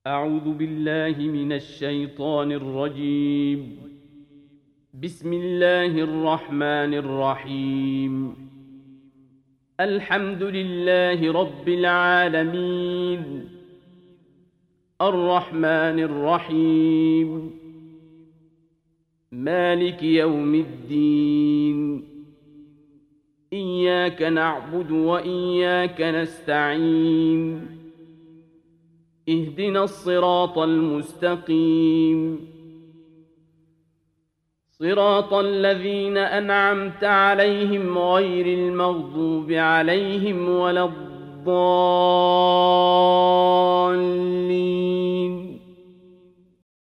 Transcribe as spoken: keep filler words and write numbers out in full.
أعوذ بالله من الشيطان الرجيم. بسم الله الرحمن الرحيم. الحمد لله رب العالمين، الرحمن الرحيم، مالك يوم الدين. إياك نعبد وإياك نستعين. اهدنا الصراط المستقيم، صراط الذين أنعمت عليهم غير المغضوب عليهم ولا الضالين.